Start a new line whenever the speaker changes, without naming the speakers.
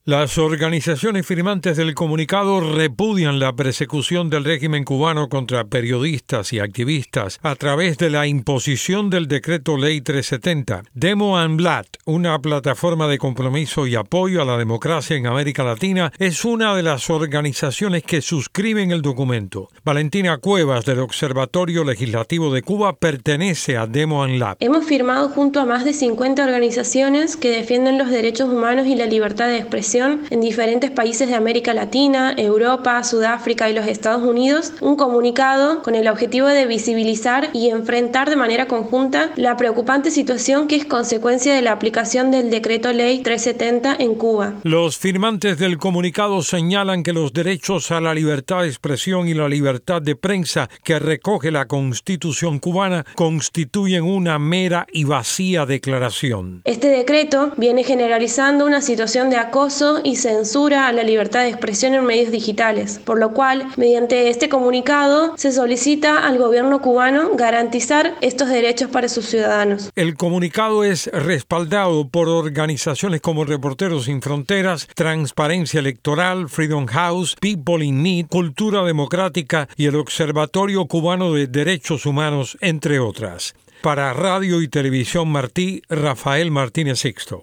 Las organizaciones firmantes del comunicado repudian la persecución del régimen cubano contra periodistas y activistas a través de la imposición del Decreto Ley 370. Demo Unblood, una plataforma de compromiso y apoyo a la democracia en América Latina, es una de las organizaciones que suscriben el documento. Valentina Cuevas, del Observatorio Legislativo de Cuba, pertenece a Demo Unblood.
Hemos firmado junto a más de 50 organizaciones que defienden los derechos humanos y la libertad de expresión en diferentes países de América Latina, Europa, Sudáfrica y los Estados Unidos, un comunicado con el objetivo de visibilizar y enfrentar de manera conjunta la preocupante situación que es consecuencia de la aplicación del Decreto Ley 370 en Cuba.
Los firmantes del comunicado señalan que los derechos a la libertad de expresión y la libertad de prensa que recoge la Constitución cubana constituyen una mera y vacía declaración.
Este decreto viene generalizando una situación de acoso y censura a la libertad de expresión en medios digitales, por lo cual, mediante este comunicado, se solicita al gobierno cubano garantizar estos derechos para sus ciudadanos.
El comunicado es respaldado por organizaciones como Reporteros Sin Fronteras, Transparencia Electoral, Freedom House, People in Need, Cultura Democrática y el Observatorio Cubano de Derechos Humanos, entre otras. Para Radio y Televisión Martí, Rafael Martínez Sixto.